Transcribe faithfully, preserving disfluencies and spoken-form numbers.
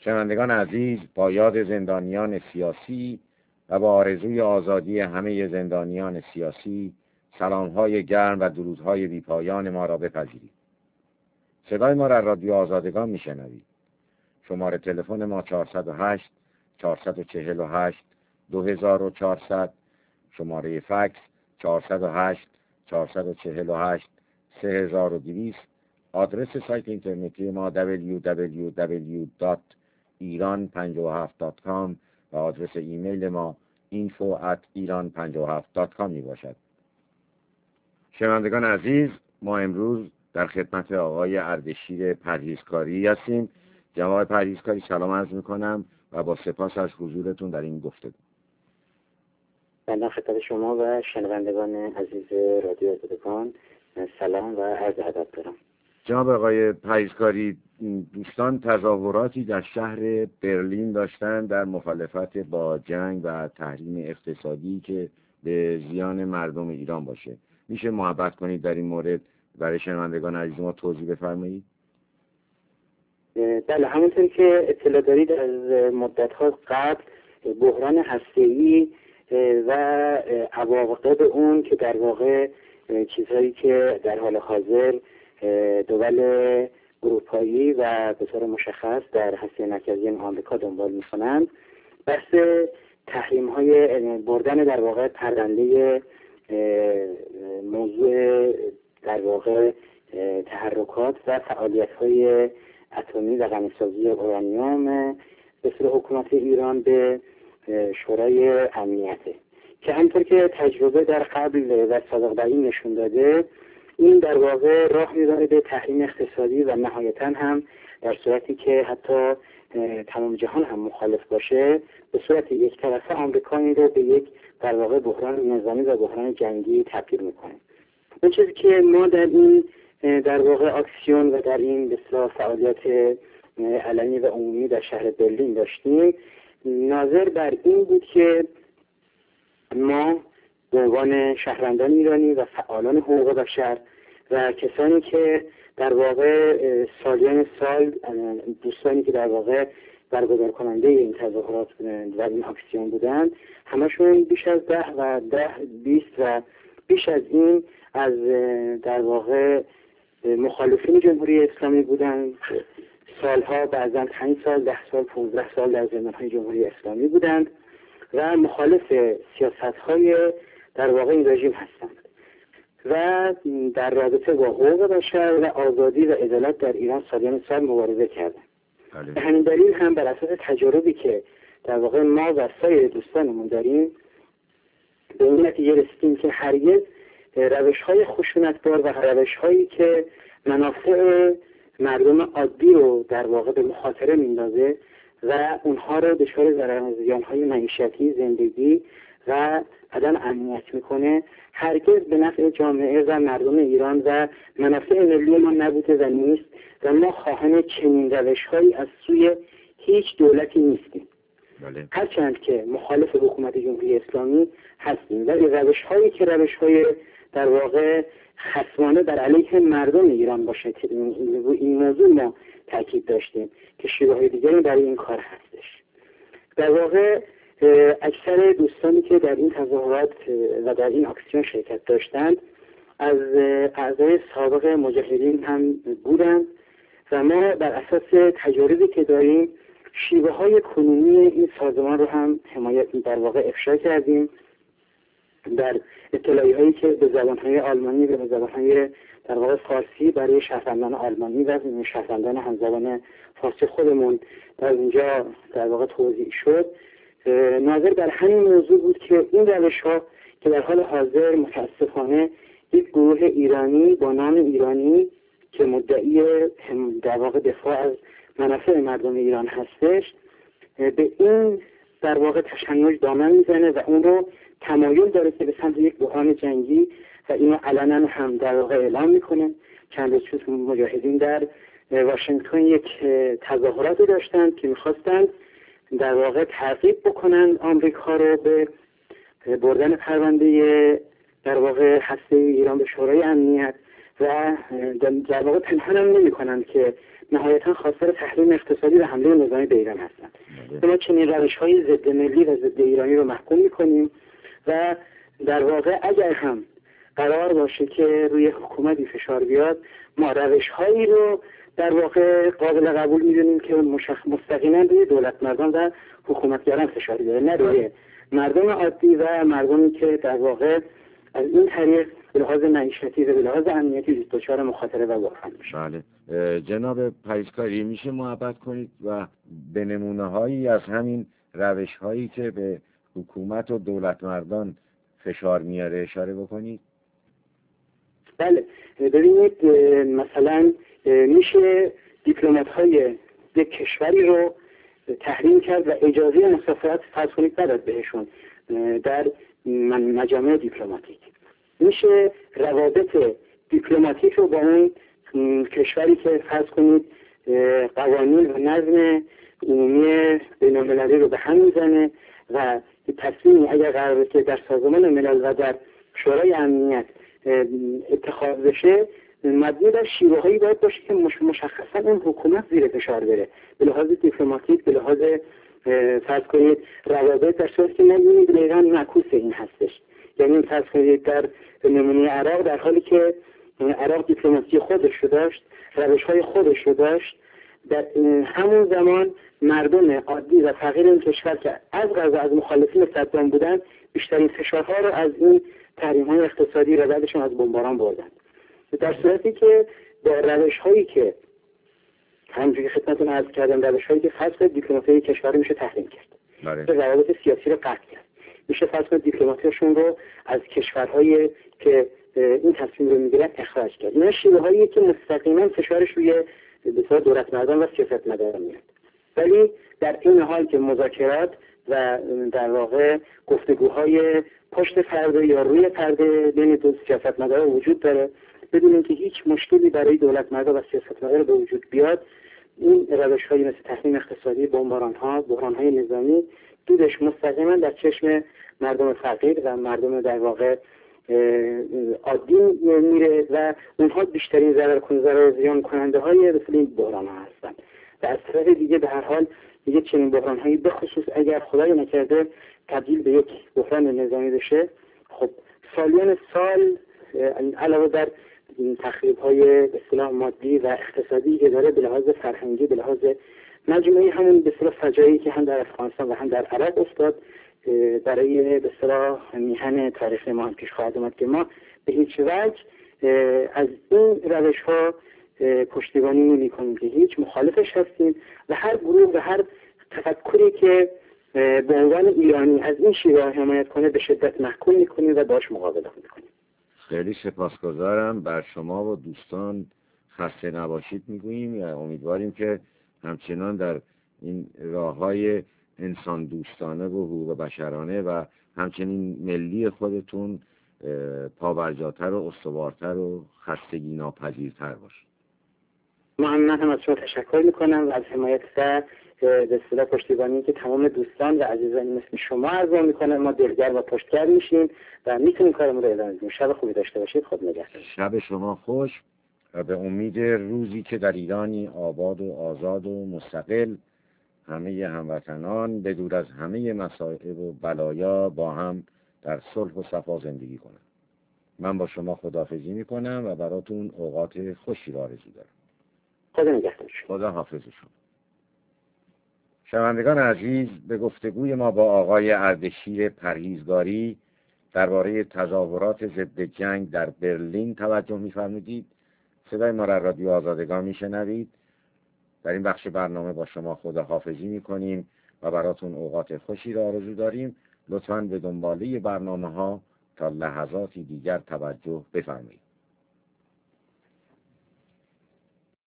شنوندگان عزیز، با یاد زندانیان سیاسی و با آرزوی آزادی همه زندانیان سیاسی، سلام‌های گرم و درودهای بی‌پایان ما را بپذیرید. صدای ما را رادیو آزادگان میشنوید. شماره تلفن ما چهارصد و هشت چهارصد و چهل و هشت دو هزار و چهارصد، شماره فکس چهارصد و هشت چهارصد و چهل و هشت سه هزار و دویست، آدرس سایت اینترنتی ما دبلیو دبلیو دبلیو دات ایران پنجاه و هفت دات کام و آدرس ایمیل ما اینفو ات ایران پنجاه و هفت دات کام می باشد. شنوندگان عزیز، ما امروز در خدمت آقای اردشیر پرهیزکاری هستیم. جناب پرهیزکاری، سلام عرض میکنم و با سپاس از حضورتون در این گفتگو. بنده خدمت شما و شنوندگان عزیز رادیو آزادگان سلام و عرض ادب دارم. جناب آقای پرهیزکاری، دوستان تظاهراتی در شهر برلین داشتن در مخالفت با جنگ و تحریم اقتصادی که به زیان مردم ایران باشه. میشه محبت کنید در این مورد برای شنوندگان عزیز ما توضیح بفرمایید؟ بله، همونطور که اطلاع دارید از مدت‌ها قبل بحران هسته‌ای و عواقب اون که در واقع چیزهایی که در حال حاضر دول اروپایی و به طور مشخص در هسته مرکزی آمریکا دنبال می‌کنند، بحث تحریم‌های بردن در واقع پرونده موضوع در واقع تحرکات و فعالیت‌های اتمی و غنی‌سازی اورانیوم به صورت حکومت ایران به شورای امنیته که همونطور که تجربه در قبل و سابق بر این نشون داده، این در واقع راه می‌بره به تحریم اقتصادی و نهایتاً هم در صورتی که حتی تمام جهان هم مخالف باشه به صورت یک طرفه آمریکا این رو به یک در واقع بحران نظامی و بحران جنگی تبدیل می‌کنه. اون چیزی که ما در این در واقع اکسیون و در این به اصطلاح فعالیت علنی و عمومی در شهر برلین داشتیم ناظر بر این بود که ما به عنوان شهروندان ایرانی و فعالان حقوق بشر و کسانی که در واقع سالیان سال دوستانی که در واقع برگزار کننده این تظاهرات و این اکسیون بودند، همشون بیش از ده و ده بیست و بیش از این از در واقع مخالفین جمهوری اسلامی بودند. سالها بعضا پنج سال، ده سال، پانزده سال در زندانهای جمهوری اسلامی بودند و مخالف سیاست‌های در واقع این رژیم هستند و در رابطه با حقوق بشر و آزادی و عدالت در ایران سالیان سال مبارزه کردند. به همین دلیل هم بر اساس تجاربی که در واقع ما و سایر دوستانمون داریم به این نتیجه رسیدیم که هرگز روش‌های خشونتبار و روش‌هایی که منافع مردم عادی رو در واقع به مخاطره میندازه و اونها رو دچار زیان‌های معیشتی، زندگی و عدم امنیت میکنه، هرگز به نفع جامعه و مردم ایران و منافع ملی ما نبوده و نیست و ما خواهان چنین روش‌هایی از سوی هیچ دولتی نیستیم. بله. هرچند که مخالف حکومت جمهوری اسلامی هستیم ولی روش‌هایی که روش‌های در واقع خصمانه در علیه مردم ایران باشه که این موضوع ما تاکید داشتیم که شیوه‌های دیگری برای این کار هستش. در واقع اکثر دوستانی که در این تظاهرات و در این اکسیون شرکت داشتند از اعضای سابق مجاهدین هم بودند و ما بر اساس تجاربی که داریم شیوه‌های کنونی این سازمان رو هم حمایت در واقع افشا کردیم. در اطلاعی هایی که به زبانهای آلمانی و به زبانهای در واقع فارسی برای شهروندان آلمانی و شهروندان همزبان فارسی خودمون در اینجا در واقع توضیح شد، ناظر بر همین موضوع بود که این روش ها که در حال حاضر متاسفانه یک گروه ایرانی با نام ایرانی که مدعی در واقع دفاع از منافع مردم ایران هستش به این در واقع تشنج دامن میزنه و اون رو تمایل داره که به سمت یک بحران جنگی و اینو علنا هم در واقع اعلام میکنه. چند روز پیش مجاهدین در واشنگتن یک تظاهراتی داشتند که میخواستند در واقع ترغیب بکنند آمریکا رو به بردن پرونده در واقع هسته ایران به شورای امنیت و در واقع پنهان هم نمی کنند که نهایتا خواستار تحریم اقتصادی و حمله نظامی به ایران هستند. ما چنین روش‌های ضد ملی و ضد ایرانی رو محکوم می‌کنیم و در واقع اگر هم قرار باشه که روی حکومتی فشار بیاد، ما روش‌هایی رو در واقع قابل قبول می‌دونیم که مستقیما روی دولت مردان و حکومتگران فشار بیاره، نه روی مردم عادی و مردمی که در واقع از این طریق به لحاظ معیشتی و به لحاظ امنیتی دچار مخاطره و بحران میشه. بله. جناب پریزکاری، میشه محبت کنید و به نمونه هایی از همین روش هایی که به حکومت و دولت مردان فشار میاره اشاره بکنید؟ بله، ببینید مثلا میشه دیپلمات های یک کشوری رو تحریم کرد و اجازه مسافرت فرض کنید نداد بهشون در مجامع دیپلماتیک. میشه روابط دیپلماتیک رو با اون کشوری که فرض کنید قوانین و نظم عمومی بین‌المللی رو به هم میزنه و تصمیمی اگر قراره که در سازمان ملل و در شورای امنیت اتخاذ بشه، مبنی بر شیوه‌هایی باید باشه که مشخصا اون حکومت زیر فشار بره، به لحاظ دیپلماتیک، به لحاظ فرض کنید روابط، در صورتی که ما می‌بینیم دقیقاً معکوس این هستش. یعنی فرض کنید در نمونه عراق، در حالی که عراق دیپلماسی خودش رو داشت، روش‌های خودش رو داشت، در همون زمان مردم عادی و فقیر این کشور که از غذا از مخالفین صدام بودن، بیشترین فشارها رو از این تحریم‌های اقتصادی و بعدشون از بمباران بردن. در صورتی که با روش‌هایی که همونجوری که خدمتتون عرض کردم، روش‌هایی که فصل دیپلماسی کشور میشه تحریم کرد. بله. روابط سیاسی رو قطع کرد. میشه فصل دیپلماتیشون رو از کشورهایی که این تصمیم رو میگیرن اخراج کرد. اینا شیوه‌هایی که مستقیما فشارش روی بسیار دولت مردان و سیاستمداران میاد. ولی در این حال که مذاکرات و در واقع گفتگوهای پشت پرده یا روی پرده بین دو سیاستمداران وجود داره، بدون اینکه هیچ مشکلی برای دولت مردان و سیاستمداران به وجود بیاد، این روش‌هایی مثل تحریم اقتصادی، بمباران‌ها، بحران‌های نظامی دودش مستقیما در چشم مردم فقیر و مردم در واقع عادی میره و اونها بیشترین ضرر کننده و زیان کننده های مثل این بحران ها هستن. و از طرف دیگه به هر حال دیگه چنین بحران هایی به خصوص اگر خدای نکرده تبدیل به یک بحران نظامی بشه، خب سالیان سال علاوه بر تخریب های به اصطلاح مادی و اقتصادی که داره، به لحاظ فرهنگی، به لحاظ مجموعی همون به اصطلاح فجایعی که هم در افغانستان و هم در عراق افتاد، برای به اصطلاح میهن تاریخ ما هم پیش خواهد اومد که ما به هیچ وجه از این روش ها پشتیبانی نمی کنیم، که هیچ مخالفش هستیم و هر گروه و هر تفکری که به عنوان ایرانی از این شیوه حمایت کنه به شدت محکوم میکنیم و باش مقابله میکنیم. خیلی سپاسگزارم. بر شما و دوستان خسته نباشید میگوییم و امیدواریم که همچنان در این راههای انسان دوستانه و حقوق بشرانه و همچنین ملی خودتون پابرجاتر و استوارتر و خستگی ناپذیرتر باشید. من هم از شما تشکر میکنم و از حمایت و به اصطلاح پشتیبانی که تمام دوستان و عزیزانی مثل شما ارزو میکنم. ما دلگر و پشتگر میشیم و میتونیم کارمون رو ادامه بدیم. شب خوبی داشته باشید. خود نگهدار. شب شما خوش و به امید روزی که در ایرانی آباد و آزاد و مستقل همه هموطنان به دور از همه مصائب و بلایا با هم در صلح و صفا زندگی کنند. من با شما خداحافظی میکنم و براتون اوقات خوشی را آرزو دارم. خدا نگهدار. خدا حافظ شما. شنوندگان عزیز، به گفتگوی ما با آقای اردشیر پرهیزگاری درباره تظاهرات ضد جنگ در برلین توجه می‌فرمودید. صدای ما را رادیو آزادگان میشنوید. در این بخش برنامه با شما خداحافظی میکنیم و براتون اوقات خوشی را آرزو داریم. لطفاً به دنباله برنامه ها تا لحظاتی دیگر توجه بفرمایید.